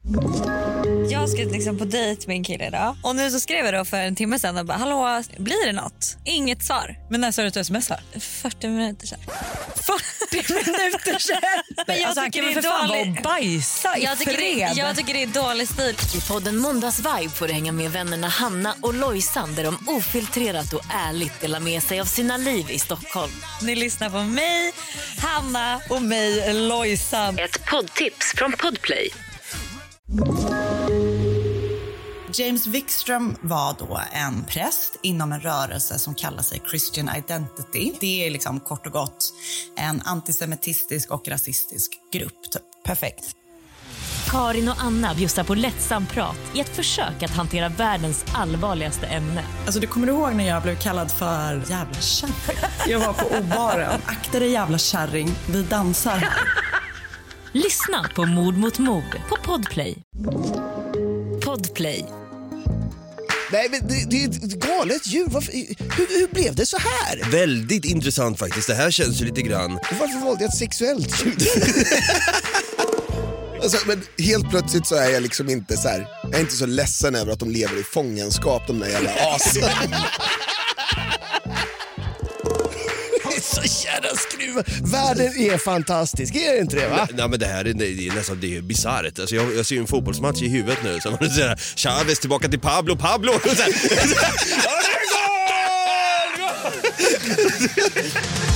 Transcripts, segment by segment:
Jag ska liksom på dejt med en kille idag. Och nu så skrev jag då för en timme sedan och bara, hallå, blir det något? Inget svar. Men när sa du att du smsar? 40 minuter sedan. 40 minuter sedan? Men jag han kan tycker väl det är för fan dålig. vara bajsa i Jag tycker det är dålig stil. I podden Måndagsvibe får du hänga med vännerna Hanna och Lojsan där de ofiltrerat och ärligt delar med sig av sina liv i Stockholm. Ni lyssnar på mig, Hanna och mig, Lojsan. Ett poddtips från Podplay. James Wikström var då en präst inom en rörelse som kallar sig Christian Identity. Det är liksom kort och gott en antisemitistisk och rasistisk grupp. Typ. Perfekt. Karin och Anna bjussar på lättsam prat i ett försök att hantera världens allvarligaste ämne. Alltså, du kommer ihåg när jag blev kallad för jävla kärring? Jag var på obaren. Akta dig jävla kärring, vi dansar. Lyssna på Mord mot mord på Podplay. Podplay. Nej, men det är ett galet djur. Hur blev det så här? Väldigt intressant faktiskt. Det här känns ju lite grann. Och varför valde jag ett sexuellt djur? Alltså, men helt plötsligt så är jag liksom inte så här. Jag är inte så ledsen över att de lever i fångenskap, de där jävla asen. Så jävla skruva. Världen är fantastisk, är det inte det, va? Nej, men det här är nästan det är bizarrt. Alltså jag ser ju en fotbollsmatch i huvudet nu så man säger Chavez tillbaka till Pablo. Ja, det är gol!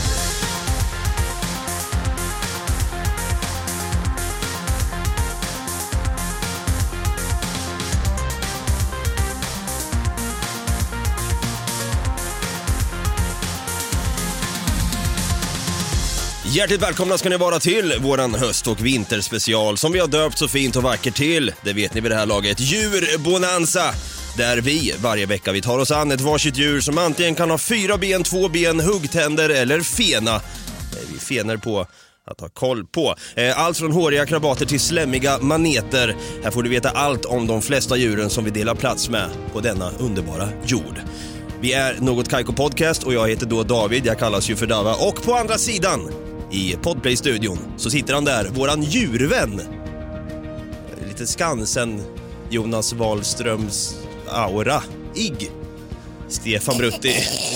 Hjärtligt välkomna ska ni vara till våran höst- och vinterspecial som vi har döpt så fint och vackert till, det vet ni vid det här laget, Djurbonanza. Där vi varje vecka vi tar oss an ett varsitt djur som antingen kan ha 4 ben, 2 ben, huggtänder eller fena. Vi fener på att ha koll på. Allt från håriga krabater till slämmiga maneter. Här får du veta allt om de flesta djuren som vi delar plats med på denna underbara jord. Vi är Något Kaiko Podcast och jag heter då David, jag kallas ju för Dava. Och på andra sidan i Podplay-studion så sitter han där, våran djurvän. Lite Skansen, Jonas Wahlströms aura. Stefan Brutti.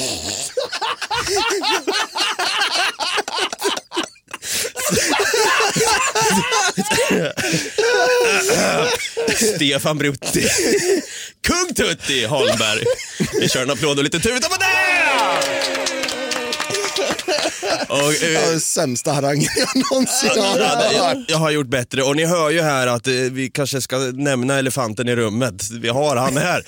Stefan Brutti. Kung Tutti Holmberg. Vi kör en applåd och lite tuta på det! Och, sämsta harangen jag någonsin har. Jag har gjort bättre. Och ni hör ju här att vi kanske ska nämna elefanten i rummet. Vi har han här.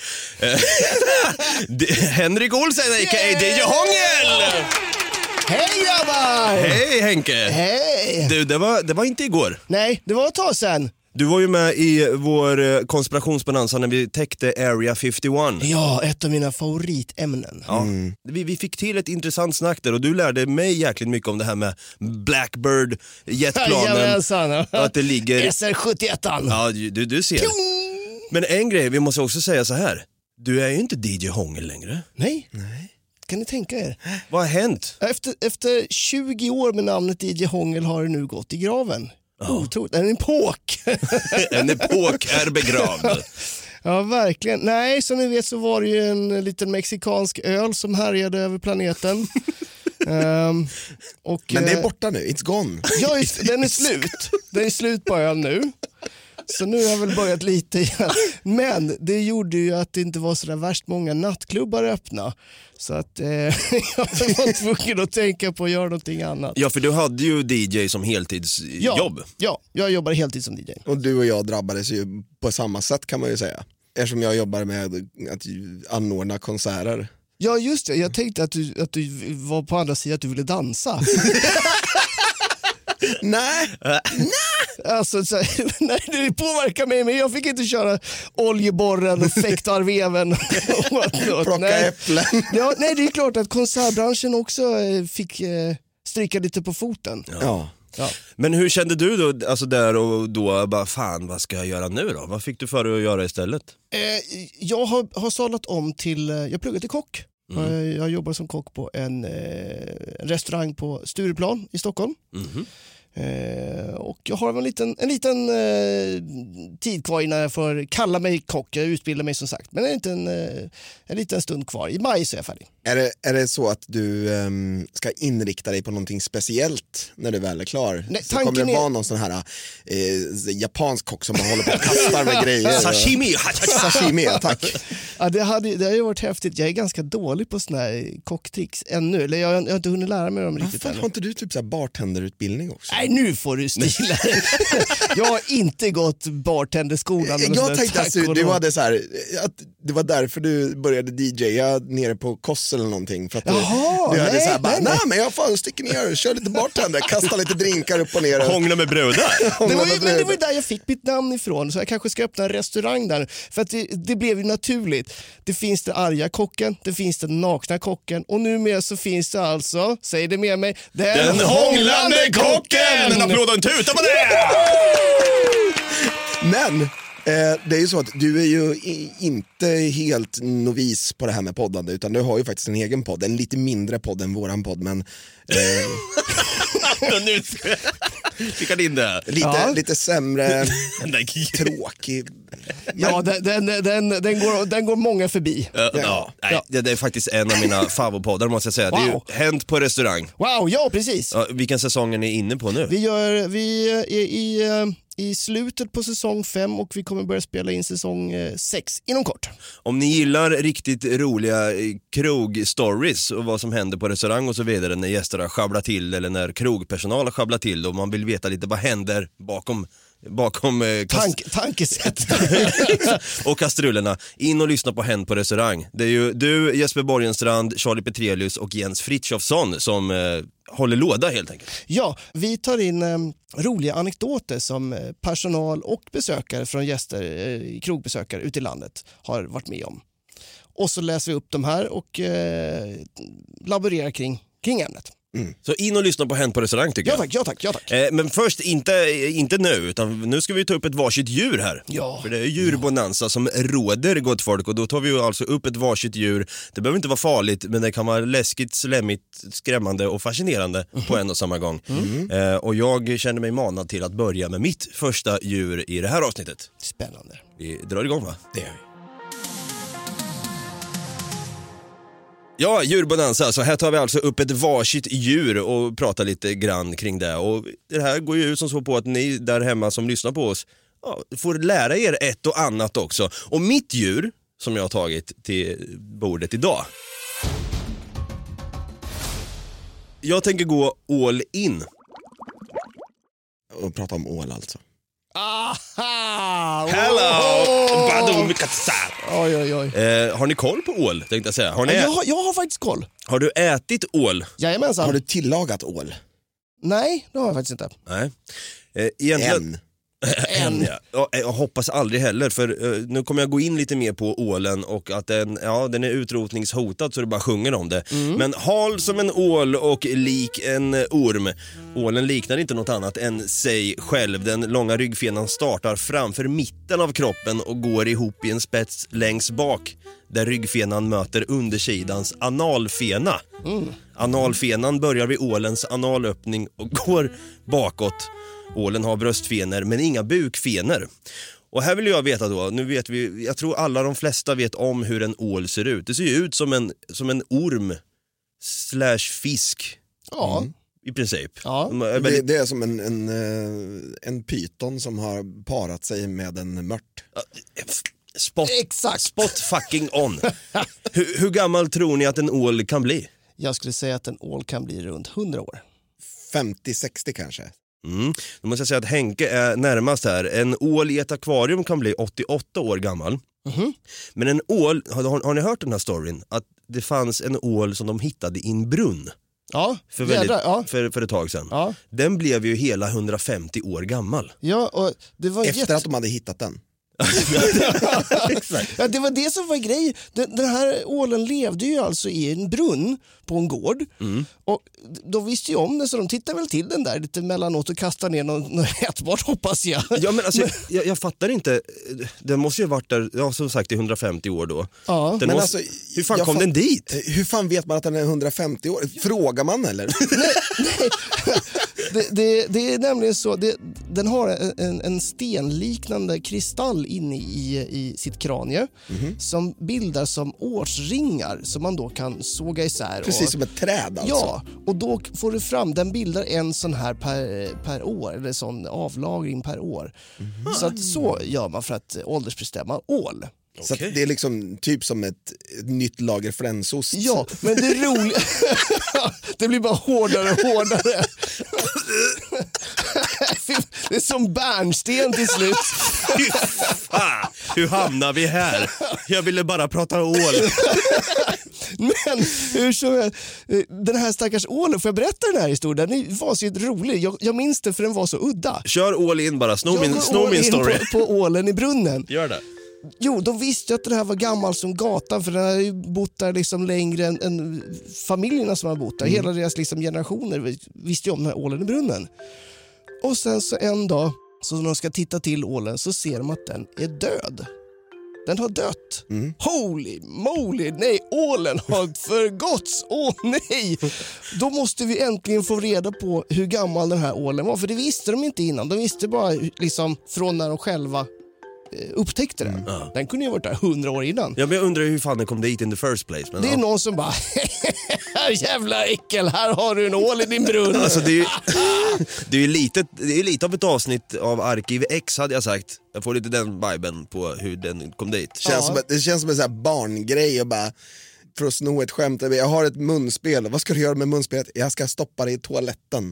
Henrik Olsen, a.k.a. DJ Hångel! Hej grabbar! Hej Henke! Hej! Du, det var inte igår. Nej, det var ett tag sedan. Du var ju med i vår konspirationsbonanza när vi täckte Area 51. Ja, ett av mina favoritämnen. Ja. Vi fick till ett intressant snack där och du lärde mig jäkligt mycket om det här med Blackbird, jetplanen. Och att det ligger... SR-71. Ja, du ser. Men en grej, vi måste också säga så här. Du är ju inte DJ Hångel längre. Nej. Kan ni tänka er? Vad har hänt? Efter 20 år med namnet DJ Hångel har det nu gått i graven. Otroligt, en epok. En epok är begravd. Ja, verkligen. Nej, som ni vet så var det ju en liten mexikansk öl som härjade över planeten. Men det är borta nu, it's gone. Ja, den är slut. Den är slut på öl nu. Så nu har jag väl börjat lite igen. Men det gjorde ju att det inte var så där värst många nattklubbar öppna. Så att jag var tvungen att tänka på att göra någonting annat. Ja, för du hade ju DJ som heltidsjobb. Ja, jag jobbar heltid som DJ. Och du och jag drabbades ju på samma sätt kan man ju säga. Eftersom jag jobbar med att anordna konserter. Ja, just det. Jag tänkte att du var på andra sidan att du ville dansa. Nej. Alltså, nej, det påverkar mig, men jag fick inte köra oljeborren och fäktarveven. Plocka äpplen. Ja, nej, det är klart att konsertbranschen också fick stryka lite på foten. Ja. Men hur kände du då, alltså där och då, bara fan, vad ska jag göra nu då? Vad fick du för att göra istället? Jag har sadlat om till, jag pluggade till kock. Jag jobbar som kock på en restaurang på Stureplan i Stockholm. Och jag har en liten tid kvar innan jag får kalla mig kock. Jag utbildar mig som sagt, men en liten stund kvar. I maj så är jag färdig. Är det så att du ska inrikta dig på någonting speciellt när du väl är klar? Nej, så kommer det vara någon sån här japansk kock som bara håller på och kastar med grejer. Sashimi, tack. Ja, det har ju varit häftigt. Jag är ganska dålig på såna här kocktricks ännu. Eller jag har inte hunnit lära mig dem riktigt ännu. Har inte du typ så här bartenderutbildning också? Nej, nu får du stila dig. Jag har inte gått bartenderskolan. Jag tänkte att du hade så här, att det var därför du började DJa nere på Koss eller någonting. För att du hade så här, nej, men jag får sticka ner och kör lite bartender, kasta lite drinkar upp och ner. Hångla med bröder. Det var ju där jag fick mitt namn ifrån, så jag kanske ska öppna en restaurang där. För att det blev ju naturligt. Det finns den arga kocken, det finns den nakna kocken och numera så finns det alltså, säg det med mig, den hånglande kocken! En applåd och en tuta på det! Men det är ju så att du är ju inte helt novis på det här med poddande, utan du har ju faktiskt en egen podd, en lite mindre podd än våran podd, men nu fick han in det. Lite sämre, tråkig. Ja, den går många förbi. Det är faktiskt en av mina favoritpoddar måste jag säga. Wow. Det är ju Hänt på restaurang. Wow, ja precis. Vilken säsong är ni inne på nu? Vi är i slutet på säsong 5 och vi kommer börja spela in säsong 6 inom kort. Om ni gillar riktigt roliga krogstories och vad som händer på restaurang och så vidare när gästerna sjabblar till eller när krogpersonal sjabblar till och man vill veta lite vad händer bakom tankesätt och kastrullerna, in och lyssna på Hänt på restaurang. Det är ju du, Jesper Borgenstrand, Charlie Petrelius och Jens Frithiofsson som håller låda helt enkelt. Ja, vi tar in roliga anekdoter som personal och besökare från gäster, krogbesökare ute i landet har varit med om. Och så läser vi upp de här och laborerar kring ämnet. Så in och lyssna på Hänt på restaurang tycker jag. Ja tack. Men först, inte nu, utan nu ska vi ta upp ett varsitt djur här. Ja. För det är djurbonanza som råder, gott folk. Och då tar vi ju alltså upp ett varsitt djur. Det behöver inte vara farligt, men det kan vara läskigt, slemmigt, skrämmande och fascinerande på en och samma gång. Och jag känner mig manad till att börja med mitt första djur i det här avsnittet. Spännande. Vi drar igång, va? Det gör vi. Ja, djurbonanza. Så här tar vi alltså upp ett varsitt djur och pratar lite grann kring det. Och det här går ju ut som så på att ni där hemma som lyssnar på oss får lära er ett och annat också. Och mitt djur som jag har tagit till bordet idag. Jag tänker gå all in. Och prata om ål alltså. Aha! Hello! Badum katsa. Oj. Har ni koll på ål, tänkte jag säga? Jag har faktiskt koll. Har du ätit ål? Jajamensan. Har du tillagat ål? Nej, det har jag faktiskt inte. Nej. Egentligen... En. Ja, jag hoppas aldrig heller, för nu kommer jag gå in lite mer på ålen och att den är utrotningshotad så det bara sjunger om det. Men hal som en ål och lik en orm. Ålen liknar inte något annat än sig själv. Den långa ryggfenan startar framför mitten av kroppen och går ihop i en spets längst bak där ryggfenan möter undersidans analfena. Analfenan börjar vid ålens analöppning och går bakåt. Ålen har bröstfenor men inga bukfenor. Och här vill jag veta då, nu vet vi, jag tror alla de flesta vet om hur en ål ser ut. Det ser ju ut som en orm / fisk. Ja. I princip. Ja. Det är som en pyton som har parat sig med en mört. Exakt. Fucking on. Hur gammal tror ni att en ål kan bli? Jag skulle säga att en ål kan bli runt 100 år. 50-60 kanske. Då måste jag säga att Henke är närmast här. En ål i ett akvarium kan bli 88 år gammal. Men en ål, har ni hört den här storyn? Att det fanns en ål som de hittade i en brunn. Ja, för ett tag sedan. Ja. Den blev ju hela 150 år gammal. Ja, och det var efter att de hade hittat den. Ja, det var det som var grejen. Den här ålen levde ju alltså i en brunn på en gård. Och de visste ju om det, så de tittade väl till den där lite mellanåt och kastade ner något ätbart, hoppas jag. Ja, men alltså, jag fattar inte. Den måste ju ha varit där, som sagt, i 150 år då. Ja. Men alltså, hur fan kom den dit? Hur fan vet man att den är 150 år? Frågar man eller? Nej. Det är nämligen så, den har en stenliknande kristall inne i sitt kranie som bildar som årsringar som man då kan såga isär. Precis som ett träd alltså. Ja, och då får du fram, den bildar en sån här per år, eller sån avlagring per år. Så att så gör man för att åldersbestämma ål. Så att det är liksom typ som ett nytt lager flänsost. Ja, men det är roligt. Det blir bara hårdare och hårdare. Det är som bärnsten till slut. Hur hamnar vi här? Jag ville bara prata ål. Men hur så, den här stackars ålen, får jag berätta den här historien? Den var så rolig. Jag minns det för den var så udda. Kör all in bara, sno min story. På ålen i brunnen. Gör det. Jo, de visste att det här var gammal som gatan, för den har ju bott där liksom längre än familjerna som har bott där. Hela deras liksom generationer visste ju om den här ålen i brunnen. Och sen så en dag, så när de ska titta till ålen, så ser de att den är död. Den har dött. Holy moly, nej, ålen har förgåtts. Åh nej! Då måste vi äntligen få reda på hur gammal den här ålen var. För det visste de inte innan. De visste bara liksom från när de själva upptäckte den. Den kunde ju ha varit där 100 år innan. Ja, men jag undrar hur fan den kom dit in the first place. Men det är någon som bara jävla äckel, här har du en ål i din brunn. Alltså det är lite av ett avsnitt av Arkiv X, hade jag sagt. Jag får lite den viben på hur den kom dit. Det känns som en sån här barngrej och bara, för att sno ett skämt. Jag har ett munspel. Vad ska du göra med munspelet? Jag ska stoppa det i toaletten.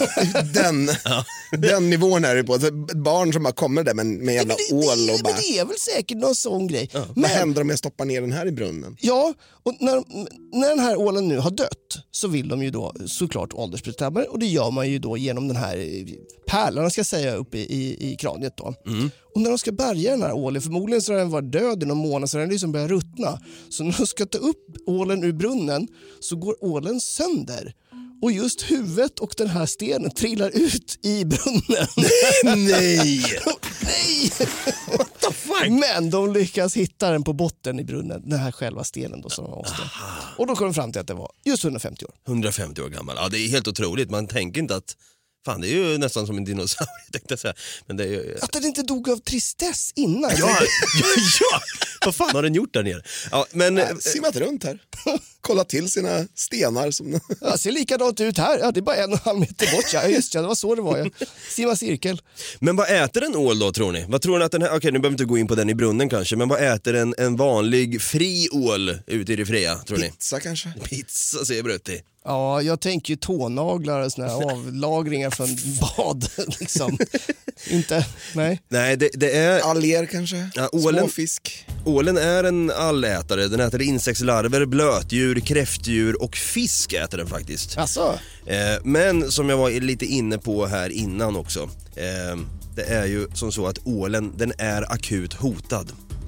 Den nivån är det på. Ett barn som bara kommer där med en jävla ål och bara... Men det är väl säkert någon sån grej. Ja. Vad händer om jag stoppar ner den här i brunnen? Ja, och när den här ålen nu har dött så vill de ju då såklart åldersbestämma, och det gör man ju då genom den här pärlan, ska jag säga, uppe i kraniet då. Och när de ska bärga den här ålen, förmodligen så har den varit död i någon månad, så den liksom börjar ruttna. Så när de ska ta upp ålen ur brunnen så går ålen sönder. Och just huvudet och den här stenen trillar ut i brunnen. Nej! Nej! What the fuck? Men de lyckas hitta den på botten i brunnen, den här själva stenen då som de måste. Och då kom de fram till att det var just 150 år. 150 år gammal. Ja, det är helt otroligt. Man tänker inte att fan, det är ju nästan som en dinosaurie, tänkte jag säga. Men det är ju... Att den inte dog av tristess innan. Ja. Vad fan har den gjort där nere? Ja, men... simmat runt här. Kolla till sina stenar. Som... Ja, ser likadant ut här. Ja, det är bara 1,5 meter bort. Ja, just det var så det var. Ja. Simma cirkel. Men vad äter en ål då, tror ni? Vad tror ni att den här... Okej, nu behöver vi inte gå in på den i brunnen kanske. Men vad äter en vanlig fri ål ute i det fria, tror ni? Pizza kanske? Pizza, säger Brutti. Ja, jag tänker ju tånaglar och såna här avlagringar från bad. Liksom. Inte, nej. Nej, det är... Alger kanske? Ja, småfisk. Ålen är en allätare. Den äter insektslarver, blötdjur, kräftdjur och fisk äter den faktiskt. Asså? Men som jag var lite inne på här innan också. Det är ju som så att ålen, den är akut hotad.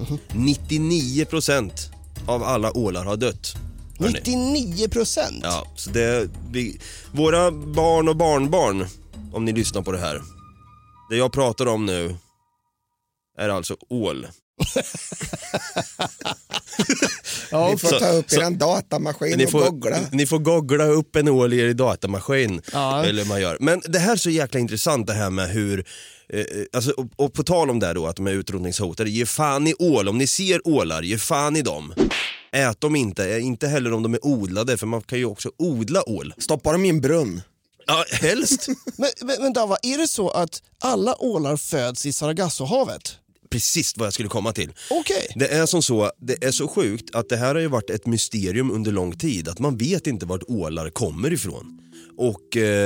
99% av alla ålar har dött. 99%? Ja, så våra barn och barnbarn, om ni lyssnar på det här, det jag pratar om nu är alltså ål. Ja, ni får ta upp er en datamaskin och googla. Ni får googla upp en ål i er datamaskin. Ja. Eller man gör. Men det här är så jäkla intressant, det här med hur alltså, och på tal om det då, att de är utrotningshotade, ge fan i ål. Om ni ser ålar, ge fan i dem. Ät dem inte heller om de är odlade, för man kan ju också odla ål. Stoppa dem i en brunn. Ja, helst. men Dava, är det så att alla ålar föds i Sargassohavet? Precis vad jag skulle komma till. Okay. Det är som så, det är så sjukt att det här har ju varit ett mysterium under lång tid, att man vet inte vart ålar kommer ifrån. Och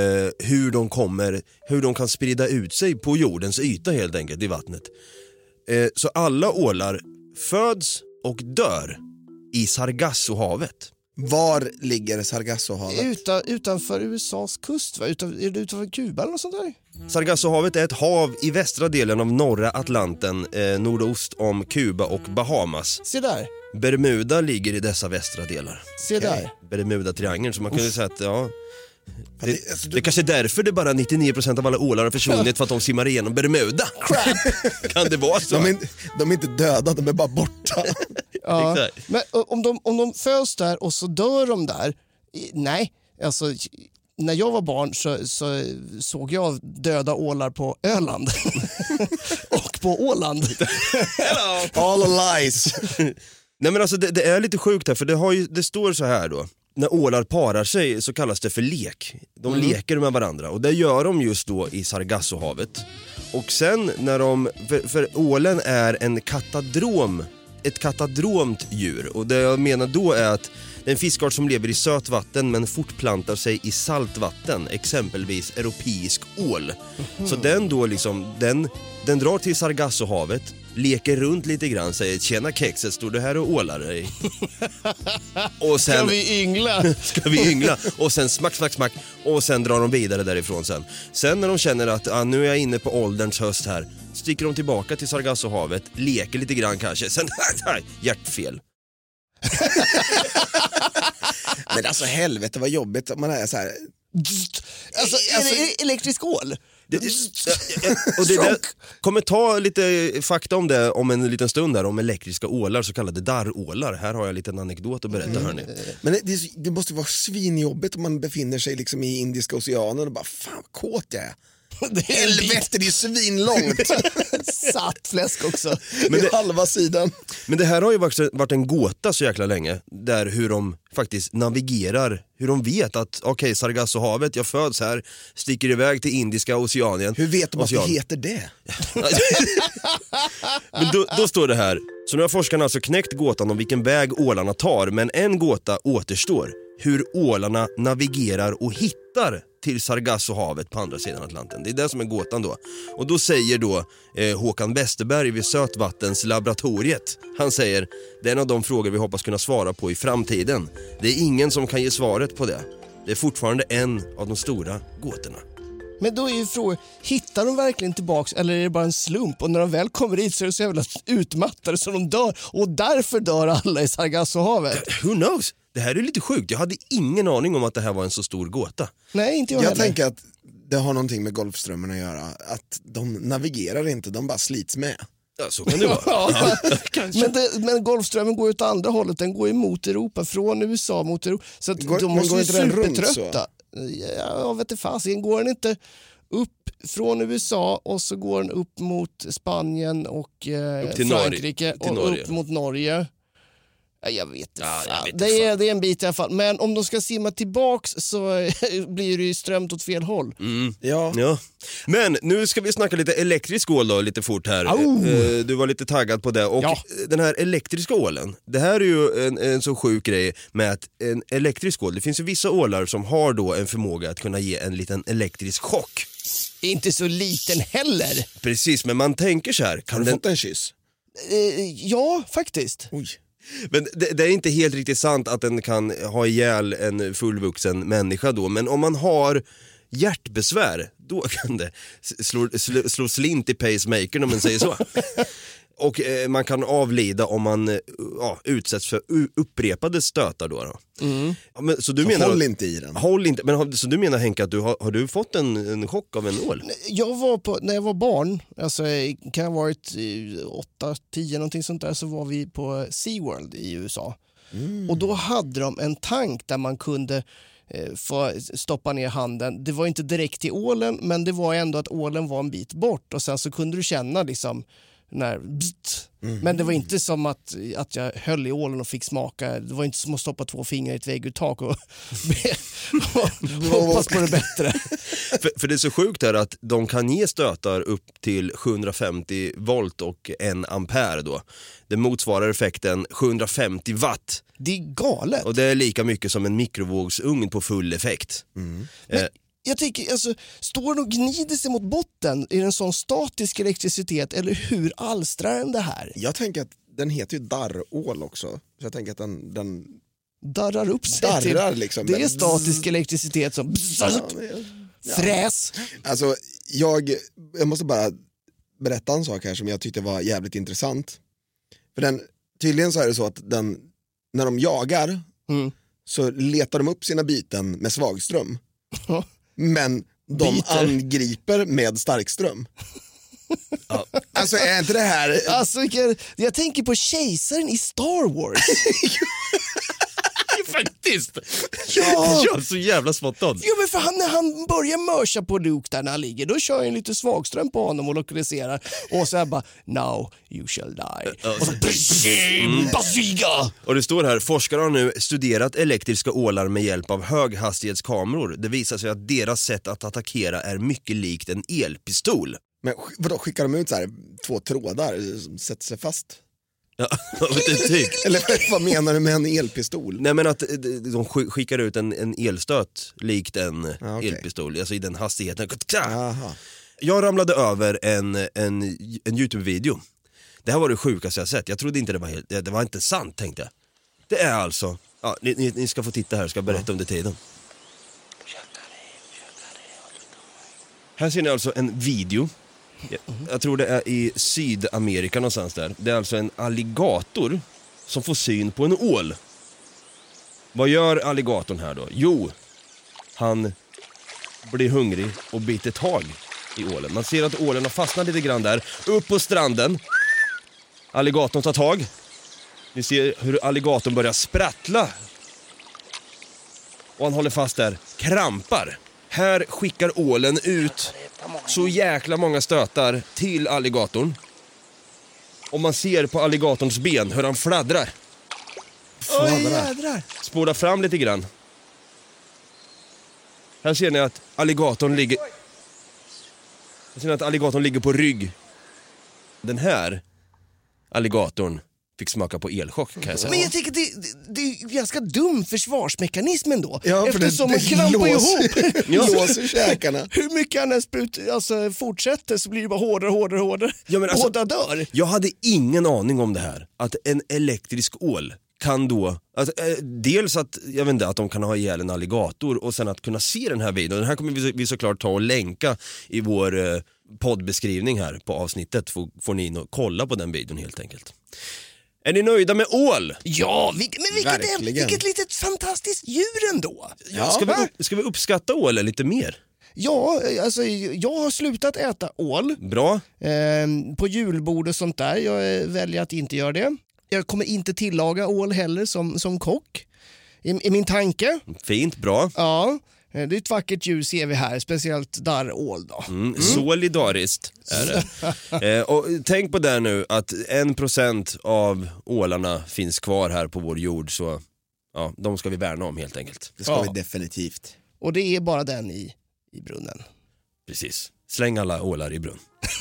hur de kan sprida ut sig på jordens yta helt enkelt, i vattnet. Så alla ålar föds och dör i Sargassohavet. Var ligger Sargassohavet? Utanför USAs kust, va? Är det utanför Kuba eller något sånt där? Sargassohavet är ett hav i västra delen av norra Atlanten, nordost om Kuba och Bahamas. Se där. Bermuda ligger i dessa västra delar. Se där. Bermuda-triangeln, så man kan ju säga att det är kanske därför det bara 99% av alla ålar har försvunnit, för att de simmar igenom Bermuda. Crap. Kan det vara så? De är inte döda, de är bara borta. Ja, men om de föds där och så dör de där, nej, alltså när jag var barn så såg jag döda ålar på Öland och på Åland. All lies. Nej men alltså det är lite sjukt här, för det står så här då. När ålar parar sig så kallas det för lek. De leker med varandra och det gör de just då i Sargassohavet. Och sen när för ålen är ett katadromt djur, och det jag menar då är att det är en fiskart som lever i sötvatten men fortplantar sig i saltvatten, exempelvis europeisk ål. Så den då liksom, den drar till Sargassohavet, leker runt lite grann, säger tjena kexet, står du här och ålar dig? Och sen, ska vi yngla? Och sen smack, och sen drar de vidare därifrån sen. Sen när de känner att nu är jag inne på ålderns höst här, sticker de tillbaka till Sargassohavet, leker lite grann kanske, sen hjärtfel. Men alltså helvete vad jobbigt om man är så här. Alltså, är det elektrisk ål? Och det kommer ta lite fakta om det om en liten stund där, om elektriska ålar, så kallade darrålar. Här har jag en liten anekdot att berätta, hörni. Men det måste vara svinjobbigt om man befinner sig liksom i Indiska oceanen och bara fan vad kåt jag är. Helvete, det är svinlångt. Satt fläsk också. Men det är halva sidan. Men det här har ju varit en gåta så jäkla länge, där hur de faktiskt navigerar, hur de vet att okej, Sargassohavet, jag föds här, sticker iväg till Indiska oceanen. Hur vet de att det heter det? Men då står det här. Så nu har forskarna alltså knäckt gåtan om vilken väg ålarna tar, men en gåta återstår. Hur ålarna navigerar och hittar till Sargassohavet på andra sidan Atlanten. Det är det som är gåtan då. Och då säger då Håkan Westerberg vid Sötvattenslaboratoriet, han säger, det är en av de frågor vi hoppas kunna svara på i framtiden. Det är ingen som kan ge svaret på det. Det är fortfarande en av de stora gåtorna. Men då är ju frågan, hittar de verkligen tillbaks eller är det bara en slump? Och när de väl kommer hit så är det så jävla utmattade så de dör, och därför dör alla i Sargassohavet. Who knows? Det här är lite sjukt. Jag hade ingen aning om att det här var en så stor gåta. Nej, inte jag Jag heller. tänker att det har någonting med Golfströmmen att göra. Att de navigerar inte, de bara slits med. Ja, så kan det vara. Ja, men Golfströmmen går ju åt andra hållet. Den går ju mot Europa, från USA mot Europa. Så att de måste ju supertrötta. Jag vet inte fasiken, går den inte upp från USA och så går den upp mot Spanien och Frankrike och upp mot Norge. Jag vet inte. Ja, det är en bit i alla fall. Men om de ska simma tillbaks så blir det ju strömt åt fel håll. Ja. Men nu ska vi snacka lite elektrisk ål då, lite fort här. Du var lite taggad på det. Och den här elektriska ålen, det här är ju en så sjuk grej med att en elektrisk ål, det finns ju vissa ålar som har då en förmåga att kunna ge en liten elektrisk chock. Inte så liten heller. Precis, men man tänker så här. Har du fått en kyss? Ja, faktiskt. Oj. Men det är inte helt riktigt sant att den kan ha ihjäl en fullvuxen människa då. Men om man har hjärtbesvär, då kan det slå slint i pacemakern, om man säger så. Och man kan avlida om man utsätts för upprepade stötar då. Ja, men, så du menar, håll inte i den. Håll inte, men så du menar, Henke, att har du fått en chock av en ål? När jag var barn, alltså kan jag ha varit 8-10 någonting sånt där, så var vi på SeaWorld i USA. Och då hade de en tank där man kunde få stoppa ner handen. Det var inte direkt till ålen, men det var ändå att ålen var en bit bort, och sen så kunde du känna liksom men det var inte som att jag höll i ålen och fick smaka. Det var inte som att stoppa 2 fingrar i ett vägguttag och hoppas på det bättre. För det är så sjukt här att de kan ge stötar upp till 750 volt och 1 ampere då. Det motsvarar effekten 750 watt. Det är galet. Och det är lika mycket som en mikrovågsugn på full effekt. Jag tänker, alltså, står den och gnider sig mot botten i en sån statisk elektricitet, eller hur alstrar den det här? Jag tänker att den heter ju darrål också. Så jag tänker att den darrar upp sig darrar till. Liksom. Det är statisk elektricitet som fräs. Alltså, jag måste bara berätta en sak här som jag tyckte var jävligt intressant. För tydligen så är det så att när de jagar så letar de upp sina byten med svagström. Men de angriper med starkström. Alltså är inte det här... Alltså, jag tänker på kejsaren i Star Wars. Faktiskt. Ja. Ja, så jävla spot on. Ja, men för när han börjar mörsa på Luke där när han ligger, då kör jag en lite svagström på honom och lokaliserar. Och så här bara, now you shall die. Och så basiga. Och det står här, forskare har nu studerat elektriska ålar med hjälp av höghastighetskameror. Det visar sig att deras sätt att attackera är mycket likt en elpistol. Men vadå, skickar de ut så här 2 trådar som sätter sig fast? Ja, typ. Eller vad menar du med en elpistol? Nej, men att de skickar ut en elstöt likt en elpistol, alltså i den hastigheten. Aha. Jag ramlade över en YouTube-video. Det här var det sjukaste jag sett. Jag trodde inte det var inte sant, tänkte jag. Det är alltså, ja, ni ska få titta här, ska berätta under tiden. Här ser ni alltså en video. Jag tror det är i Sydamerika någonstans där. Det är alltså en alligator som får syn på en ål. Vad gör alligatorn här då? Jo, han blir hungrig och biter tag i ålen. Man ser att ålen har fastnat lite grann där. Upp på stranden. Alligatorn tar tag. Ni ser hur alligatorn börjar sprattla. Och han håller fast där. Krampar. Här skickar ålen ut så jäkla många stötar till alligatorn. Och man ser på alligatorns ben hur han fladdrar. Spårar fram lite grann. Här ser ni att alligatorn ligger på rygg. Den här alligatorn fick smaka på elchock, kan jag säga. Men jag tycker det är ganska dum försvarsmekanism ändå. Ja, för eftersom man klampar ihop. Låser käkarna. Hur mycket han än fortsätter så blir det bara hårdare. Ja, men alltså, båda dör. Jag hade ingen aning om det här. Att en elektrisk ål kan då... Alltså, dels att, jag vet inte, att de kan ha ihjäl en alligator och sen att kunna se den här videon. Den här kommer vi såklart ta och länka i vår poddbeskrivning här på avsnittet. Får ni in och kolla på den videon helt enkelt. Är ni nöjda med ål? Ja, vilket litet fantastiskt djur ändå. Ja, ska vi uppskatta ålen lite mer? Ja, alltså jag har slutat äta ål. Bra. På julbord och sånt där. Jag väljer att inte göra det. Jag kommer inte tillaga ål heller som kock. I min tanke. Fint, bra. Ja, det är ett vackert djur ser vi här. Speciellt darrål då. Solidariskt är det. Och tänk på det nu att 1% av ålarna finns kvar här på vår jord. Så ja, de ska vi värna om helt enkelt. Det ska vi definitivt. Och det är bara den i brunnen. Precis. Släng alla ålar i brunn.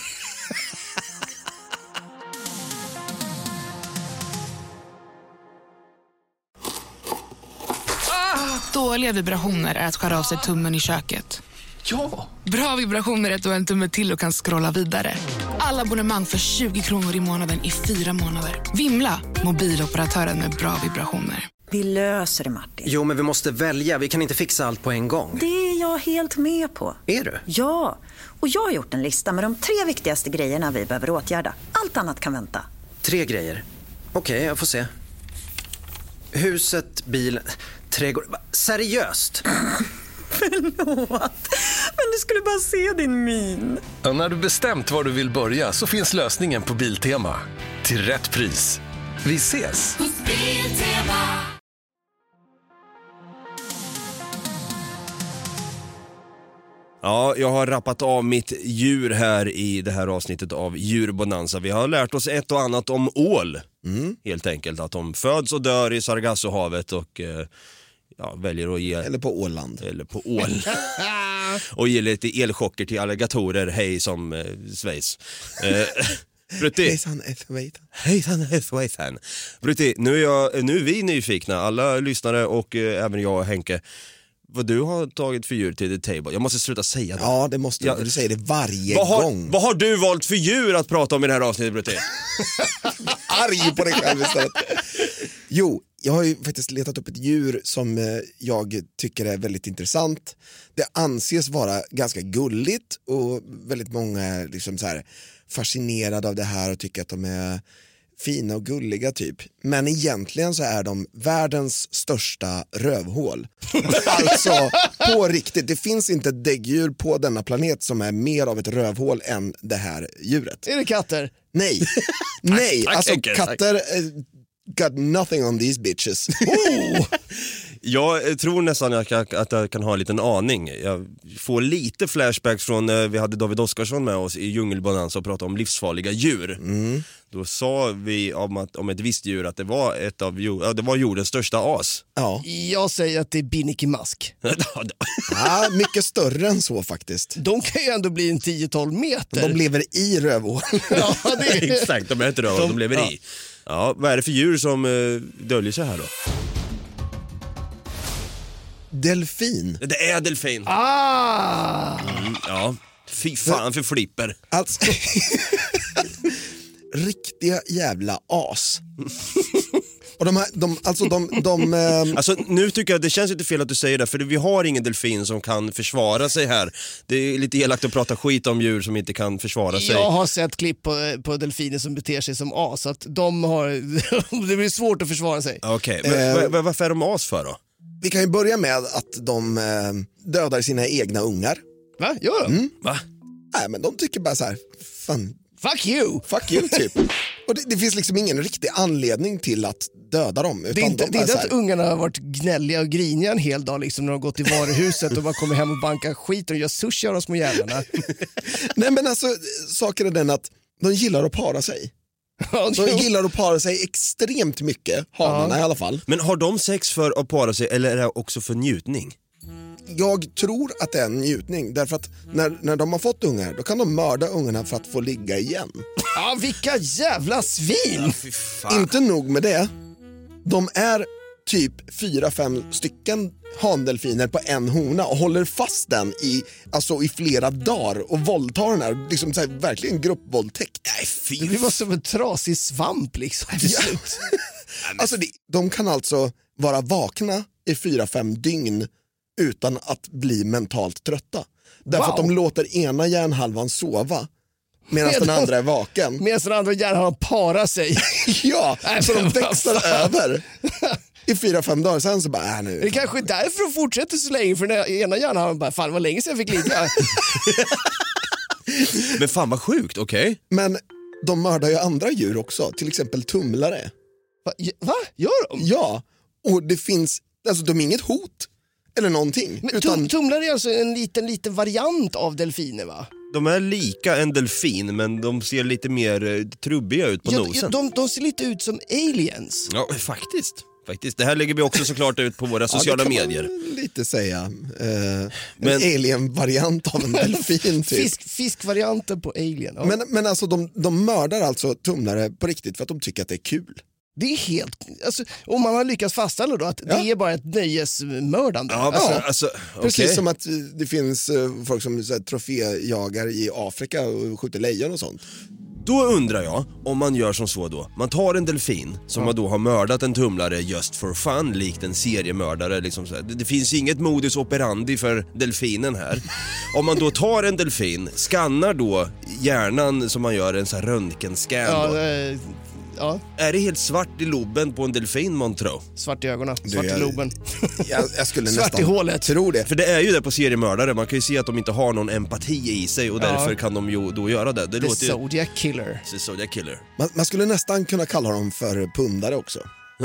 Dåliga vibrationer är att skära av sig tummen i köket. Ja! Bra vibrationer är att du har en tumme till och kan scrolla vidare. Alla abonnemang för 20 kronor i månaden i 4 månader. Vimla! Mobiloperatören med bra vibrationer. Vi löser det, Martin. Jo, men vi måste välja. Vi kan inte fixa allt på en gång. Det är jag helt med på. Är du? Ja, och jag har gjort en lista med de 3 viktigaste grejerna vi behöver åtgärda. Allt annat kan vänta. 3 grejer. Okej, jag får se. Huset, bil, trädgård. Seriöst? Förlåt, men du skulle bara se din min. Ja, när du bestämt var du vill börja så finns lösningen på Biltema. Till rätt pris. Vi ses! Biltema. Ja, jag har rappat av mitt djur här i det här avsnittet av Djurbonanza. Vi har lärt oss ett och annat om ål. Helt enkelt, att de föds och dör i Sargassohavet och väljer att ge... Eller på Åland. Eller på Ål. Och ge lite elchocker till alligatorer, hej som Schweiz. Brutti. Hejsan. Brutti, nu är vi nyfikna, alla lyssnare och även jag och Henke. Vad du har tagit för djur till the table. Jag måste sluta säga det. Ja, det måste du. Du säger det varje gång. Vad har du valt för djur att prata om i det här avsnittet, Brutti? Arg på dig själv istället. Jo, jag har ju faktiskt letat upp ett djur som jag tycker är väldigt intressant. Det anses vara ganska gulligt och väldigt många är liksom så här fascinerade av det här och tycker att de är fina och gulliga typ. Men egentligen så är de världens största rövhål. Alltså på riktigt, det finns inte ett däggdjur på denna planet som är mer av ett rövhål än det här djuret. Är det katter? Nej. Nej, tack, alltså Henke, katter got nothing on these bitches. Jag tror nästan att jag kan ha en liten aning. Jag får lite flashbacks från vi hade David Oskarsson med oss i Djungelbonanza och pratade om livsfarliga djur. Då sa vi om ett visst djur att det var det var jordens största as. Ja. Jag säger att det är Binnike Mask. Ja, mycket större än så faktiskt. De kan ju ändå bli en 10-12 meter. De lever i rövhål. Ja, det är... Exakt, de är inte rövhål, de lever i. Ja, vad är det för djur som döljer sig här då? Delfin. Det är delfin. Ja, fy fan för flipper. Alltså, riktiga jävla as. Och Alltså nu tycker jag det känns inte fel att du säger det, för vi har ingen delfin som kan försvara sig här. Det är lite elakt att prata skit om djur som inte kan försvara sig. Jag har sett klipp på delfiner som beter sig som as, så att det blir svårt att försvara sig. Okej, men varför är de as för då? Vi kan ju börja med att de dödar sina egna ungar. Va? Gör de? Va? Nej, men de tycker bara så här, fan, fuck you typ. Och det finns liksom ingen riktig anledning till att döda dem. Det är inte att ungarna har varit gnälliga och griniga en hel dag liksom, när de gått i varuhuset och bara kommer hem och bankar skit och gör sushi av de små jävlarna. Nej, men alltså, saken är den att de gillar att para sig. De gillar att para sig extremt mycket, hanarna i alla fall. Men har de sex för att para sig eller är det också för njutning? Jag tror att det är en njutning, därför att när de har fått ungar, då kan de mörda ungarna för att få ligga igen. Ja, vilka jävla svin! Ja, inte nog med det. De är typ 4-5 stycken handelfiner på en hona och håller fast den i flera dagar och våldtar den här, liksom så här, verkligen gruppvåldtäkt. Det blir bara som en trasig svamp liksom. Alltså de kan alltså vara vakna i 4-5 dygn utan att bli mentalt trötta. Därför att de låter ena hjärnhalvan sova medan den andra är vaken. Medan den andra hjärnhalvan parar sig. Ja, så de växlar över i 4-5 dagar. Sen så bara, nu. Det är kanske därför de fortsätter så länge, för den ena hjärnhalvan bara, fan vad länge sedan jag fick ligga. Men fan vad sjukt, okej. Men de mördar ju andra djur också, till exempel tumlare. Va? Gör de? Ja, och det finns, alltså de är inget hot eller någonting. Men utan... tumlare är alltså en liten variant av delfiner, va? De är lika en delfin, men de ser lite mer trubbiga ut på nosen. De ser lite ut som aliens. Ja, faktiskt. Det här lägger vi också såklart ut på våra sociala medier. Det kan man lite säga. En alien-variant av en delfin typ. Fiskvarianten på alien. Ja. Men alltså de mördar alltså tumlare på riktigt för att de tycker att det är kul. Det är helt, alltså, om man har lyckats fastställa då att det är bara ett nöjesmördande. Ja, precis som att det finns folk som så här, troféjagar i Afrika och skjuter lejon och sånt. Då undrar jag om man gör som så då. Man tar en delfin som man då har mördat en tumlare just for fun, likt en seriemördare. Liksom så här. Det finns inget modus operandi för delfinen här. Om man då tar en delfin, skannar då hjärnan som man gör en sån här röntgenscan då. Ja. Är det helt svart i loben på en delfin, man tror? Svart i ögonen, svart i loben. Jag skulle svart nästan i hålet. Tro det. För det är ju det på seriemördare. Man kan ju se att de inte har någon empati i sig och därför kan de ju då göra det. Det låter Zodiac Killer. The Zodiac Killer. Man skulle nästan kunna kalla dem för pundare också.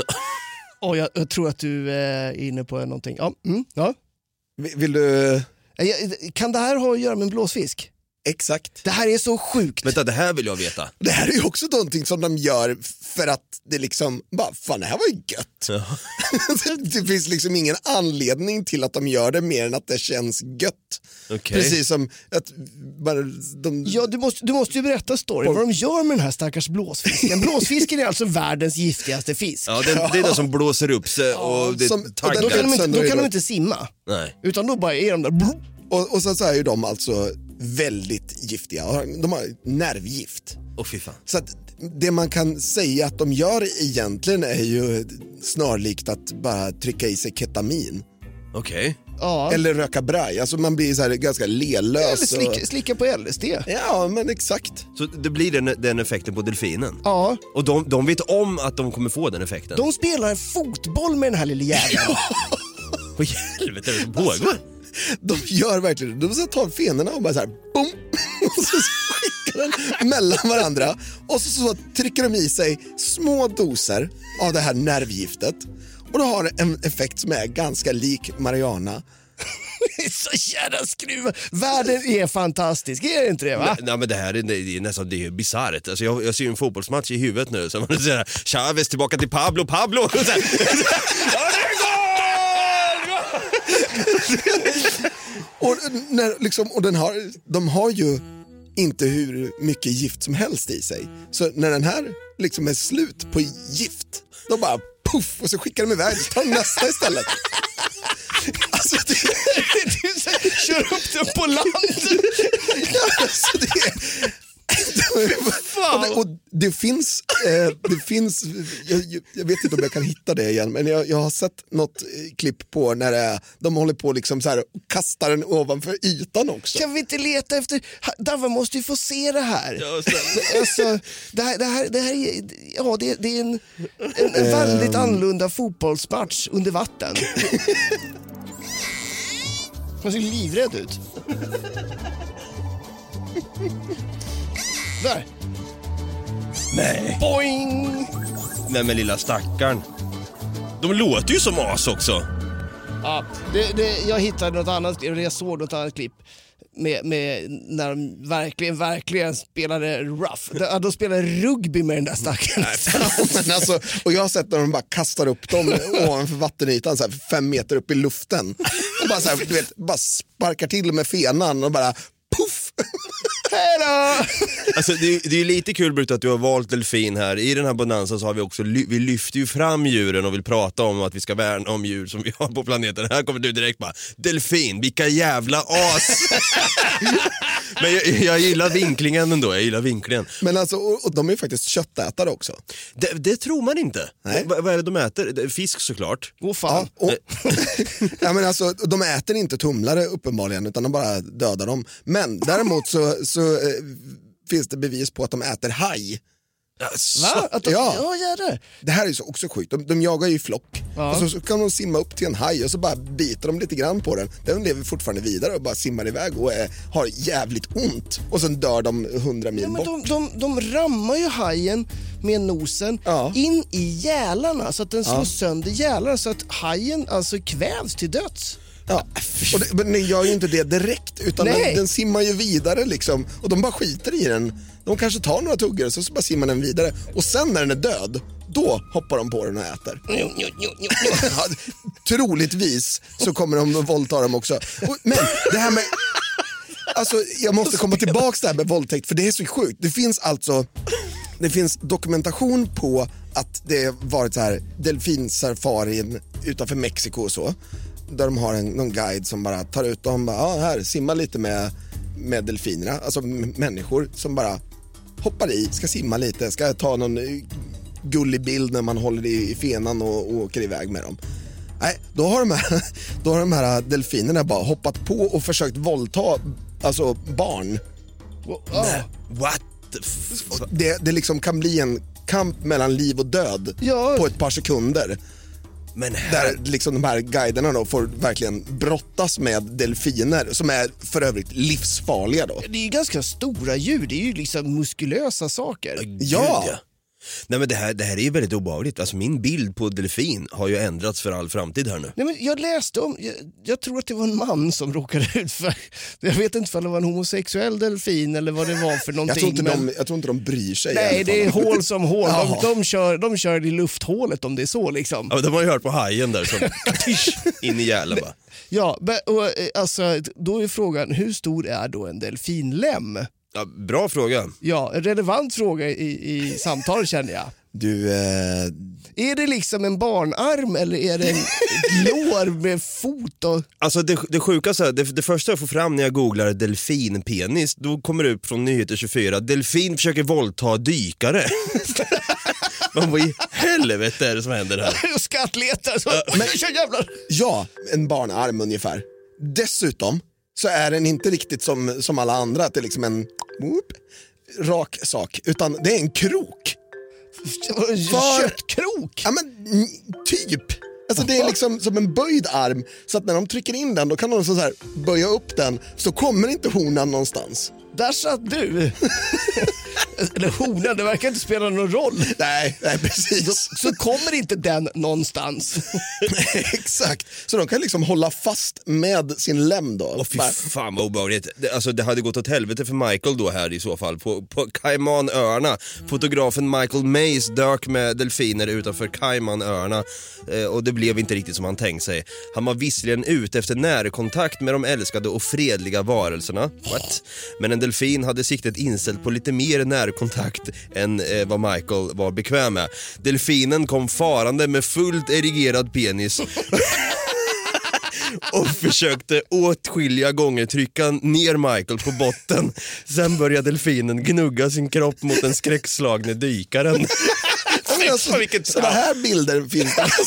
Jag tror att du är inne på någonting. Ja. Vill du... Kan det här ha att göra med en blåsfisk? Exakt. Det här är så sjukt. Vänta, det här vill jag veta. Det här är ju också någonting som de gör för att det liksom, bara fan det här var ju gött. Ja. Det finns liksom ingen anledning till att de gör det mer än att det känns gött. Okay. Precis som att bara de... Ja, du måste ju berätta storyn vad de gör med den här stackars blåsfisken. Blåsfisken är alltså världens giftigaste fisk. Ja, det är den som blåser upp sig och det taggar. Då kan de inte simma. Nej. Utan då bara är de där... Och så är ju de alltså väldigt giftiga. De har nervgift. Fy fan. Så att det man kan säga att de gör egentligen är ju snarlikt att bara trycka i sig ketamin. Okej. Ja. Eller röka braj. Alltså man blir så här ganska lelös. Eller slicka på LSD. Ja, men exakt. Så det blir den effekten på delfinen? Ja. Och de vet om att de kommer få den effekten? De spelar fotboll med den här lilla jäveln. Vad helvete är det som pågår? De gör verkligen det. De tar fenorna och bara så här, boom, och så skickar vatten mellan varandra och så trycker de i sig små doser av det här nervgiftet och då har det en effekt som är ganska lik marijuana. Det är så jävla skruvad. Världen är fantastisk, är det inte det, va? Nej, men det här är nästan bisarrt. Alltså jag ser ju en fotbollsmatch i huvudet nu så man säger Chavez tillbaka till Pablo. Och så här, ja, det är gol! Och de har ju inte hur mycket gift som helst i sig. Så när den här liksom är slut på gift, då bara puff och så skickar de iväg och tar nästa istället. Alltså kör upp den på land. Alltså och det finns jag vet inte om jag kan hitta det igen, men jag har sett något klipp på när de håller på liksom så här och kastar den ovanför ytan också. Kan vi inte leta efter Dava måste ju få se det här. Alltså, det är en väldigt annorlunda fotbollsmatch under vatten. Man ser livrädd ut. Där. Nej. Boing! Nej men lilla stackaren. De låter ju som as också. Ja, jag hittade något annat, eller jag såg något annat klipp med när de verkligen spelade rough. De spelade rugby med den där stackaren. Men alltså, och jag har sett när de bara kastar upp dem ovanför vattenytan så här 5 meter upp i luften. Och bara så här, du vet, bara sparkar till med fenan och bara puff. Hejdå! Alltså det är ju lite kul Brut att du har valt delfin här. I den här bonanza så har vi också vi lyfter ju fram djuren och vill prata om att vi ska värna om djur som vi har på planeten. Här kommer du direkt bara delfin, vilka jävla as. Men jag gillar vinklingen ändå, Men alltså, och de är ju faktiskt köttätare också. Det tror man inte. Vad är det de äter? Fisk såklart. Fan. Ja, ja, men alltså, de äter inte tumlare uppenbarligen utan de bara dödar dem. Men däremot så finns det bevis på att de äter haj. Va? Det här är så också sjukt. De jagar ju i flock. Och så kan de simma upp till en haj och så bara biter de lite grann på den. Den lever fortfarande vidare och bara simmar iväg och har jävligt ont. Och sen dör de 100 mil bort. De rammar ju hajen med nosen in i gälarna så att den slår sönder gälarna så att hajen alltså kvävs till döds. Ja, men den gör ju inte det direkt utan den simmar ju vidare liksom. Och de bara skiter i den. De kanske tar några tuggor så bara simmar den vidare. Och sen när den är död, då hoppar de på den och äter. Ja, troligtvis så kommer de att våldta dem också. Men det här med... Alltså, jag måste komma tillbaka det här med våldtäkt för det är så sjukt. Det finns dokumentation på att det varit så här delfinsafarin utanför Mexiko och så. Där de har någon guide som bara tar ut dem. Här, simma lite med delfinerna. Alltså människor som bara hoppar i, ska simma lite. Ska ta någon gullig bild när man håller i fenan och åker iväg med dem. Nej, då har de här delfinerna bara hoppat på och försökt våldta alltså barn. Nej, what? Det liksom kan bli en kamp mellan liv och död på ett par sekunder. Men där liksom de här guiderna då får verkligen brottas med delfiner som är för övrigt livsfarliga då. Det är ju ganska stora djur, det är ju liksom muskulösa saker. Ja. Nej men det här är ju väldigt obehagligt. Alltså min bild på delfin har ju ändrats för all framtid här nu. Nej men jag läste om, jag tror att det var en man som råkade ut för, jag vet inte om det var en homosexuell delfin eller vad det var för någonting. Jag tror inte de bryr sig. Nej, det är hål som hål. De kör i lufthålet om det är så liksom. Ja, de har ju hört på hajen där som in i gälen va. Ja, och alltså då är frågan, hur stor är då en delfinlem? Ja, bra fråga. Ja, en relevant fråga i samtal känner jag. Är det liksom en barnarm eller är det en lår med fot? Alltså det sjukaste, det första jag får fram när jag googlar delfinpenis, då kommer det upp från Nyheter 24. Delfin försöker våldta dykare. Men vad i helvete är det som händer här? Skattletar så. Jävlar. Ja, en barnarm ungefär. Dessutom så är den inte riktigt som alla andra, att det är liksom en rak sak, utan det är en krok. Köttkrok? Ja men typ. Alltså det är liksom som en böjd arm, så att när de trycker in den då kan de så här böja upp den, så kommer inte honan någonstans. där satt du. Eller honan, det verkar inte spela någon roll. Nej, precis. Så kommer inte den någonstans. Exakt, så de kan liksom hålla fast med sin lem då. Fy fan vad obehagligt. Det hade gått åt helvete för Michael då här i så fall. På Caymanöarna. Fotografen Michael Mays dök med delfiner utanför Caymanöarna. Och det blev inte riktigt som han tänkt sig. Han var visserligen ute efter närkontakt med de älskade och fredliga varelserna. What? Men en delfin hade siktet inställt på lite mer närkontakt än vad Michael var bekväm med. Delfinen kom farande med fullt erigerad penis och försökte åtskilliga gånger trycka ner Michael på botten. Sen började delfinen gnugga sin kropp mot den skräckslagne dykaren. Sådana här bilder finns det.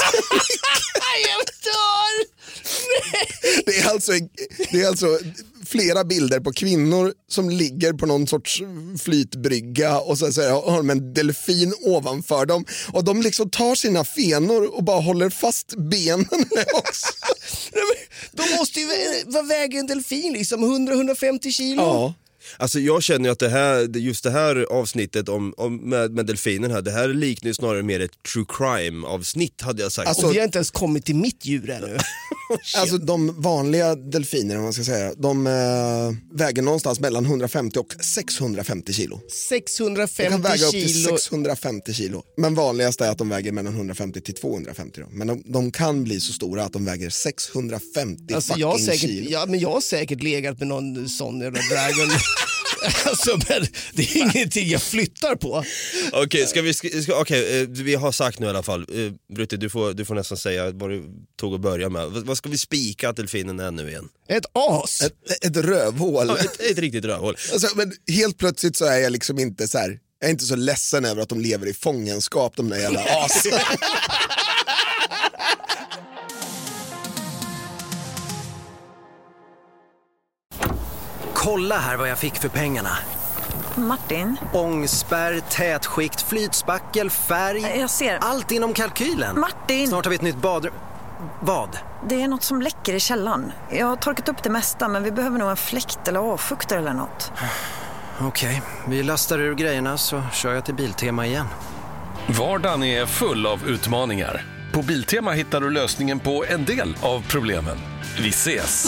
Det är alltså flera bilder på kvinnor som ligger på någon sorts flytbrygga och så har de en delfin ovanför dem och de liksom tar sina fenor och bara håller fast benen också. De måste ju väga en delfin liksom 100-150 kilo. Ja. Alltså jag känner ju att just det här avsnittet med delfinen här, det här liknar snarare mer ett true crime avsnitt hade jag sagt. Alltså, och vi har inte ens kommit till mitt djur ännu. Alltså de vanliga delfinerna, man ska säga, de väger någonstans mellan 150 och 650 kilo. 650 de kan väga upp kilo. till 650 kilo. Men vanligast är att de väger mellan 150 till 250 då. Men de kan bli så stora att de väger 650 alltså, kilo. Ja, men jag har säkert legat med någon sån eller dragon. Alltså, men det är ingenting jag flyttar på. Okej, vi har sagt nu i alla fall. Brutti, du får nästan säga vad du tog att börja med. Vad ska vi spika att delfinen är nu igen? Ett as. Ett rövhål. Ja, ett riktigt rövhål. Alltså, men helt plötsligt så är jag liksom inte så här. Jag är inte så ledsen över att de lever i fångenskap, de där jävla as. Kolla här vad jag fick för pengarna. Martin? Ångspärr, tätskikt, flytspackel, färg. Jag ser. Allt inom kalkylen. Martin! Snart har vi ett nytt badrum. Vad? Det är något som läcker i källaren. Jag har torkat upp det mesta, men vi behöver nog en fläkt eller avfuktare eller något. Okej, vi lastar ur grejerna så kör jag till Biltema igen. Vardagen är full av utmaningar. På Biltema hittar du lösningen på en del av problemen. Vi ses!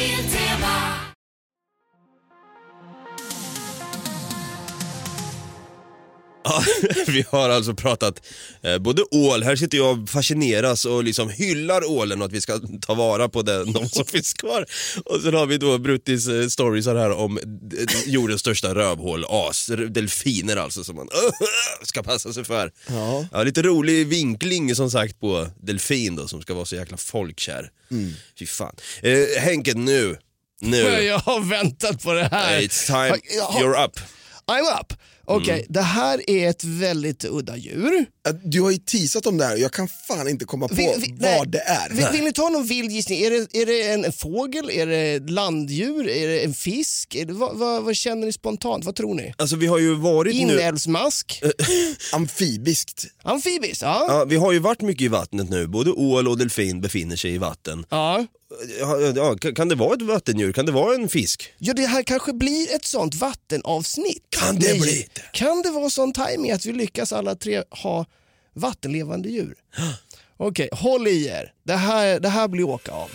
Ja, vi har alltså pratat både ål, här sitter jag och fascineras och liksom hyllar ålen och att vi ska ta vara på de som finns kvar. Och sen har vi då Bruttis stories här om jordens största rövhål, as, delfiner alltså som man ska passa sig för. Ja, lite rolig vinkling som sagt på delfin då som ska vara så jäkla folkkär. Fy fan. Henke, nu. Jag har väntat på det här. It's time, you're up. I'm up. Okej, det här är ett väldigt udda djur. Du har ju teasat om det här. Jag kan fan inte komma på vad det är. Vill ni ta någon vild gissning? Är det en fågel? Är det landdjur? Är det en fisk? Vad känner ni spontant? Vad tror ni? Alltså vi har ju varit inälvsmask. Amfibiskt. Amfibiskt, ja. Ja. Vi har ju varit mycket i vattnet nu. Både ål och delfin befinner sig i vatten. Ja. Kan det vara ett vattendjur? Kan det vara en fisk? Ja, det här kanske blir ett sånt vattenavsnitt. Kan det bli det? Kan det vara sån timing att vi lyckas alla tre ha vattenlevande djur? Okej, håll i er. Det här blir åka av.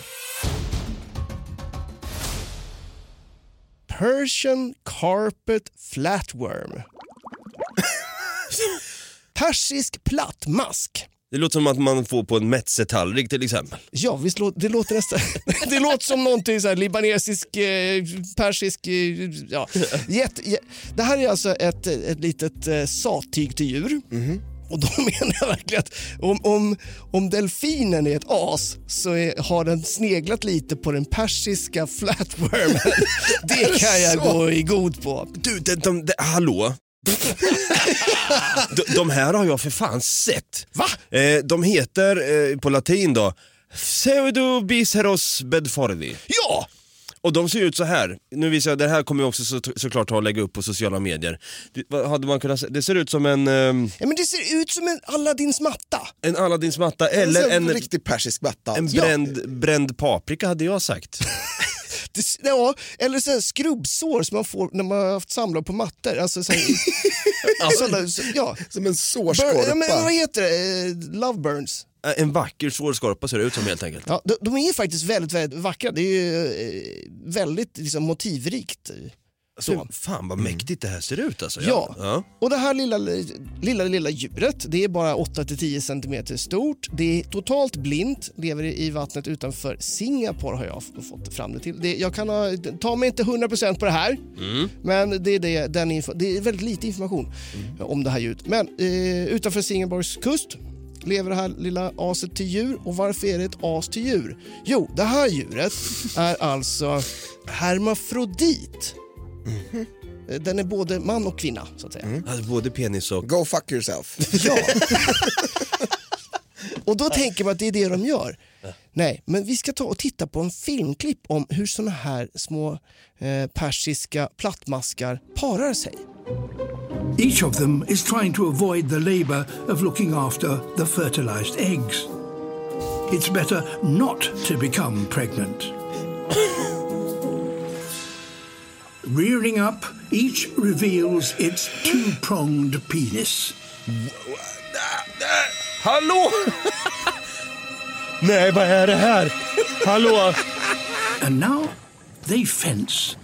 Persian carpet flatworm. Persisk plattmask. Det låter som att man får på en metzetallrik till exempel. Ja, visst, det låter nästan det låter som någonting så här libanesisk, persisk, ja. Det här är alltså ett litet sattyg till djur. Och då menar jag verkligen att om delfinen är ett as så har den sneglat lite på den persiska flatwormen. Det kan jag gå i god på. Du, hallå? de här har jag för fan sett. Va? De heter på latin då Pseudobiceros bedfordi. Ja! Och de ser ut så här. Nu visar jag, det här kommer jag också såklart att lägga upp på sociala medier. Hade man kunnat, det ser ut som en... Ja, men det ser ut som en Aladdins matta. En Aladdins matta eller en riktig persisk matta. En bränd paprika hade jag sagt. Ja, eller så här skrubbsår som man får när man har haft samlag på mattor. Alltså, så här, ja. Som en sårskorpa. Ja, men vad heter det? Love burns. En vacker sårskorpa ser det ut som helt enkelt. Ja, de är faktiskt väldigt, väldigt vackra. Det är ju väldigt liksom, motivrikt. Så. Fan vad mäktigt det här ser ut alltså. Ja. Och det här lilla djuret, det är bara 8-10 centimeter stort. Det är totalt blint, lever i vattnet utanför Singapore har jag fått fram det till. Jag kan ta mig inte 100% på det här, men det är väldigt lite information om det här djuret. Men utanför Singapores kust lever det här lilla aset till djur. Och varför är det ett as till djur? Jo, det här djuret är alltså hermafrodit. Den är både man och kvinna så att säga. Alltså, både penis och... Go fuck yourself. Ja. Och då tänker man att det är det de gör. Nej, men vi ska ta och titta på en filmklipp om hur såna här små persiska plattmaskar parar sig. Each of them is trying to avoid the labor of looking after the fertilized eggs. It's better not to become pregnant. Rearing up, each reveals its two-pronged penis. Hallå! Nej, vad är det här? Hallå! And now they fence.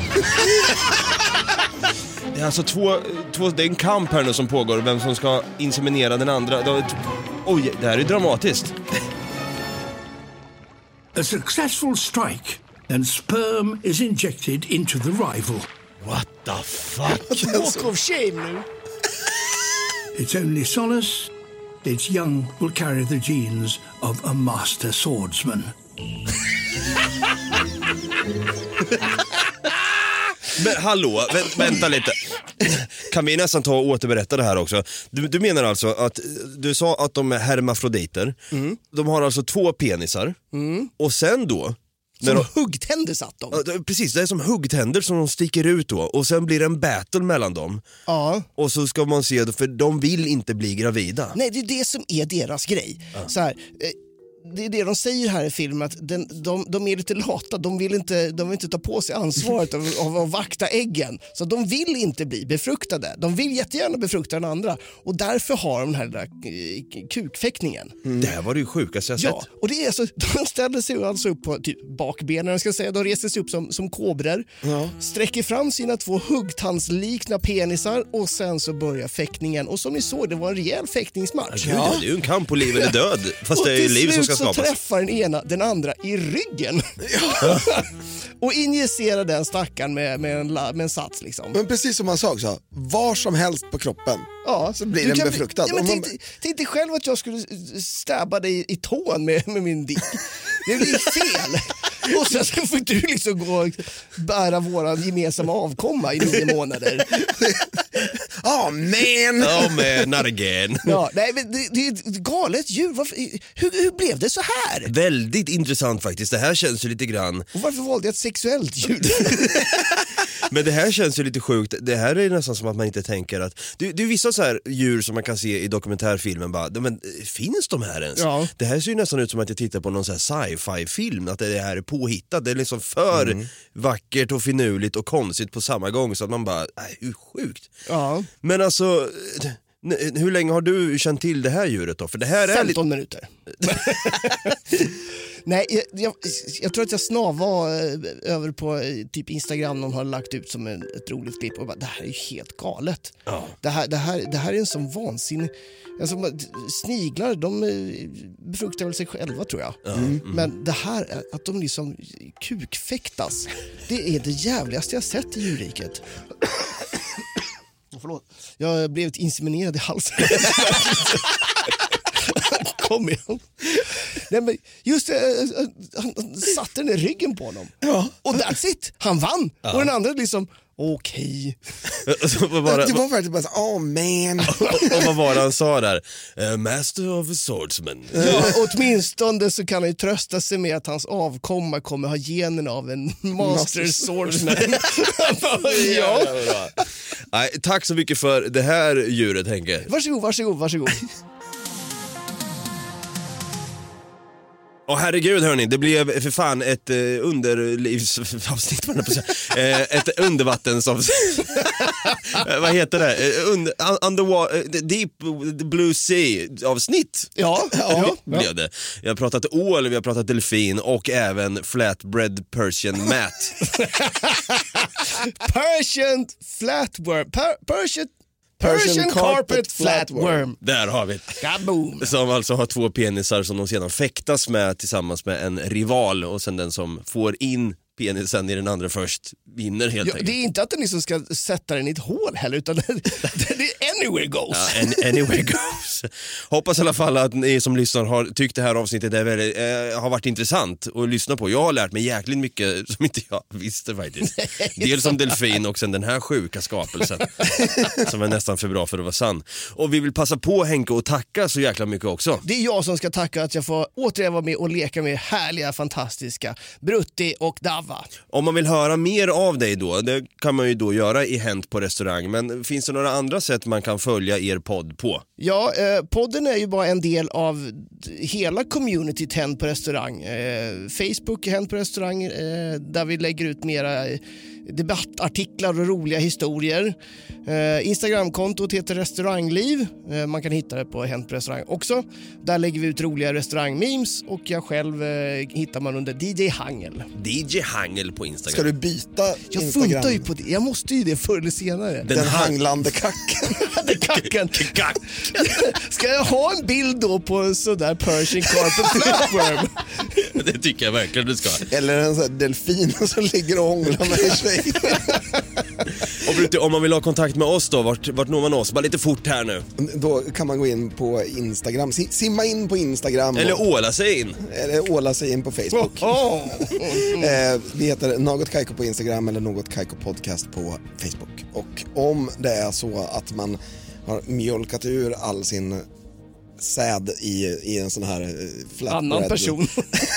Det är alltså det är en kamp här nu som pågår. Vem som ska inseminera den andra. Oj, det här är dramatiskt. A successful strike, and sperm is injected into the rival. What the fuck? Walk of shame nu. Its only solace, its young will carry the genes of a master swordsman. Men hallå, vänta lite. Kan vi nästan ta och återberätta det här också? Du menar alltså att du sa att de är hermafroditer. De har alltså 2 penisar. Och sen då som huggtänder satt de. Precis, det är som huggtänder som de sticker ut då. Och sen blir det en battle mellan dem. Ja. Och så ska man se, för de vill inte bli gravida. Nej, det är det som är deras grej. Så här, det är det de säger här i filmen, att de är lite lata. De vill inte ta på sig ansvaret av att vakta äggen. Så de vill inte bli befruktade. De vill jättegärna befrukta den andra. Och därför har de den här där kukfäktningen. Det här var det ju sjukaste jag sett. Ja, och det är alltså, de ställer sig alltså upp på typ bakbenen, ska jag säga. De reser sig upp som kobror. Ja. Sträcker fram sina 2 huggtandslikna penisar och sen så börjar fäktningen. Och som ni såg, det var en rejäl fäktningsmatch. Ja. Det är ju en kamp på liv eller död. Fast det är ju liv som ska skapas. Så träffar den ena den andra i ryggen. Ja. Och injicerar den stackaren med en sats liksom. Men precis som han sa också, var som helst på kroppen. Ja, så blir den befruktad. Ja, men tänkte själv att jag skulle stäba dig i tån med min dick. Det blir fel. Och sen så får du liksom gå och bära våran gemensamma avkomma i 9 månader. Oh man, not again. Ja, nej, men det är ett galet djur. Hur blev det så här? Väldigt intressant faktiskt. Det här känns ju lite grann... Och varför valde jag ett sexuellt djur? Men det här känns ju lite sjukt. Det här är nästan som att man inte tänker att... Det är vissa så här djur som man kan se i dokumentärfilmen bara, men finns de här ens? Ja. Det här ser ju nästan ut som att jag tittar på någon så här sci-fi-film, att det här är påhittat. Det är liksom för vackert och finurligt och konstigt på samma gång, så att man bara, hur sjukt. Ja. Men alltså... Hur länge har du känt till det här djuret då? För det här 15 minuter. Nej, jag tror att jag snavade över på typ Instagram. Någon har lagt ut som ett roligt klipp och bara, det här är ju helt galet. Ja. Det här är en sån vansinnig... Alltså, sniglar, de befruktar väl sig själva tror jag. Men det här, att de liksom kukfäktas, det är det jävligaste jag sett i djurriket. Förlåt. Jag har blivit inseminerad i halsen. Kom igen. Nej, men just han satte den i ryggen på honom. Ja. Och that's it. Han vann. Ja. Och den andra liksom, okej. Det var verkligen bara så, oh man. Och vad var det han sa där? Master of a swordsman. Ja, åtminstone så kan han ju trösta sig med att hans avkomma kommer ha genen av en master swordsman. Ja. Nej, tack så mycket för det här djuret, Henke. Varsågod. Herregud hörni, det blev för fan ett underlivsavsnitt, ett undervattensavsnitt. Vad heter det? Deep Blue Sea avsnitt. Ja. Blev det. Vi har pratat ål, vi har pratat delfin och även flatbread Persian mat. Persian flatworm. Persian carpet flatworm. Där har vi det. Kaboom. Som alltså har 2 penisar som de sedan fäktas med tillsammans med en rival. Och sen den som får in penisen i den andra först vinner helt enkelt. Det är inte att den liksom ska sätta den i ett hål heller, utan det är anywhere goes. Ja, anywhere goes. Hoppas i alla fall att ni som lyssnar har tyckt det här avsnittet har varit intressant att lyssna på. Jag har lärt mig jäkligt mycket som inte jag visste faktiskt. Dels om delfin och sen den här sjuka skapelsen som är nästan för bra för att vara sann. Och vi vill passa på Henke och tacka så jäkla mycket också. Det är jag som ska tacka att jag får återigen vara med och leka med härliga, fantastiska Brutti och Dava. Om man vill höra mer av dig då, det kan man ju då göra i Hänt på restaurang, men finns det några andra sätt man kan följa er podd på? Ja, podden är ju bara en del av hela communityt Hänt på restaurang. Facebook är Hänt på restaurang, där vi lägger ut mera debattartiklar och roliga historier. Instagramkontot heter Restaurangliv. Man kan hitta det på Hänt på restaurang också. Där lägger vi ut roliga restaurangmemes och jag själv hittar man under DJ Hangel. DJ Hangel på Instagram. Ska du byta Jag Instagram? funtar ju på det. Jag måste ju det förr eller senare. Den hanglande kacken. Kacken. Ska jag ha en bild då på sådär Persian carpet flatworm? Det tycker jag verkligen du ska. Eller en sån här delfin som ligger och hånglar med i Schweiz. Och Brutti, om man vill ha kontakt med oss då, vart når man oss? Bara lite fort här nu. Då kan man gå in på Instagram. Simma in på Instagram. Eller åla sig in. Eller åla sig in på Facebook. Vi heter Något Kaiko på Instagram eller Något Kaiko podcast på Facebook. Och om det är så att man har mjölkat ur all sin säd i en sån här flatbread. Annan person.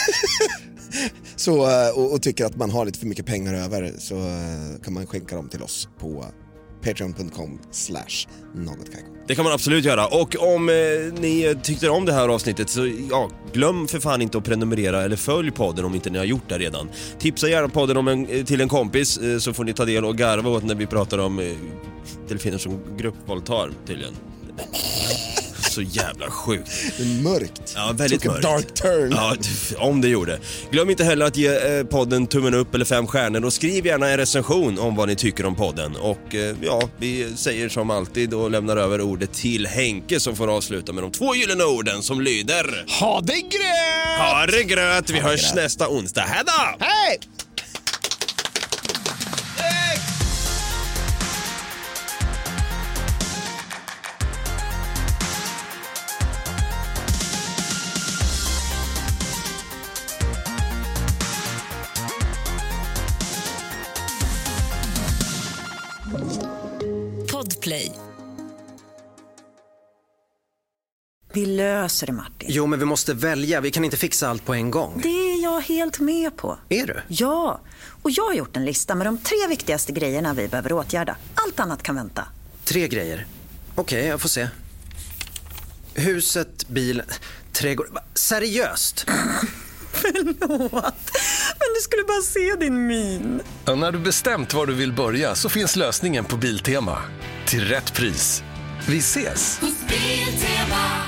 Så, och tycker att man har lite för mycket pengar över, så kan man skänka dem till oss på patreon.com/nogotkaiko. Det kan man absolut göra. Och om ni tyckte om det här avsnittet så glöm för fan inte att prenumerera eller följ podden om inte ni har gjort det redan. Tipsa gärna podden till en kompis så får ni ta del och garva åt när vi pratar om delfiner som gruppvåldtar tydligen. Så jävla sjukt. Det är mörkt. Ja, väldigt mörkt. Dark turn. Ja, om det gjorde. Glöm inte heller att ge podden tummen upp eller 5 stjärnor och skriv gärna en recension om vad ni tycker om podden. Och vi säger som alltid och lämnar över ordet till Henke som får avsluta med de 2 gyllene orden som lyder: Ha det gröt! Ha det gröt! Vi hörs nästa onsdag. Hej då! Hej! Podplay. Vi löser det, Martin. Jo, men vi måste välja. Vi kan inte fixa allt på en gång. Det är jag helt med på. Är du? Ja, och jag har gjort en lista med de 3 viktigaste grejerna vi behöver åtgärda. Allt annat kan vänta. 3 grejer. Okej, jag får se. Huset, bilen, trädgård. Seriöst? Förlåt, men du skulle bara se din min. Och när du bestämt var du vill börja så finns lösningen på Biltema. Till rätt pris. Vi ses! Hos Biltema.